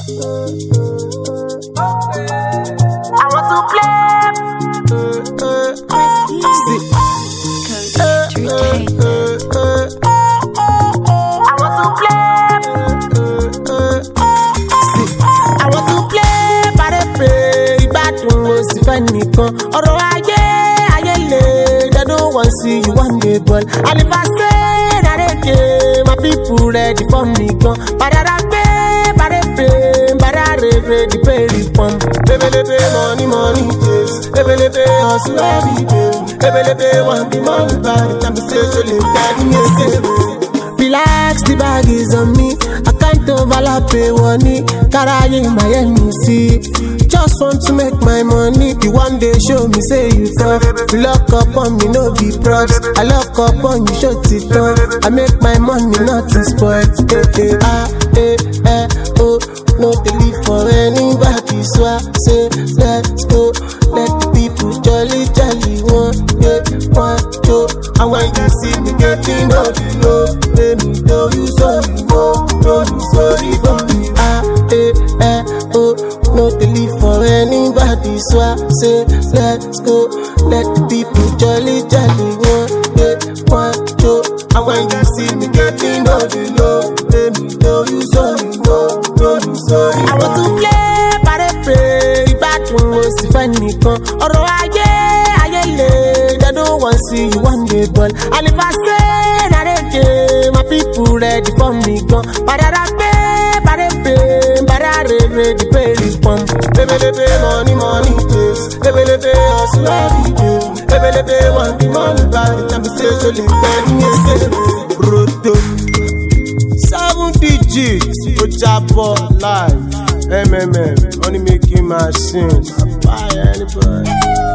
I want to play. I want to play. Pare ìgbádùn ó sì fẹ́ nìkan. Ọ̀rọ̀ ayé le, they don't want see you one day ball. And if I say that again, my people ready for me gun. Padà gbé, the pay pump. Ebelebe money days. Ebelebe hustle every day. Ebelebe want the money by the time you say so late, daddy me say. Relax, the bag is on me. I can't overlap a money. Carrying my MC. Just want to make my money. You one day show me, say you tough. You lock up on me, no be props. I lock up on you, shut it off. I make my money, not to spoil. Oh. No believe for anybody, so I say let's go. Let the people jolly one, and when you see me getting all the love, let me know you sorry, know you sorry for me. Oh, no believe for anybody, so I say let's go. Let the people jolly one, and when you see me getting all the love, let me know you sorry, I want to play, ìgbádùn ó sì fẹ́ nìkan. Ọ̀rọ̀ ayé le, they don't want see you one day ball. And if I say that again, my people ready for me gun. Padà gbé, the pay pump. Ebelebe money days. Ebelebe hustle every day. Ebelebe want the money by the time you say so late, daddy me say. Roto 7 digits, Ojabo live, MMM, money making machines. I buy anybody.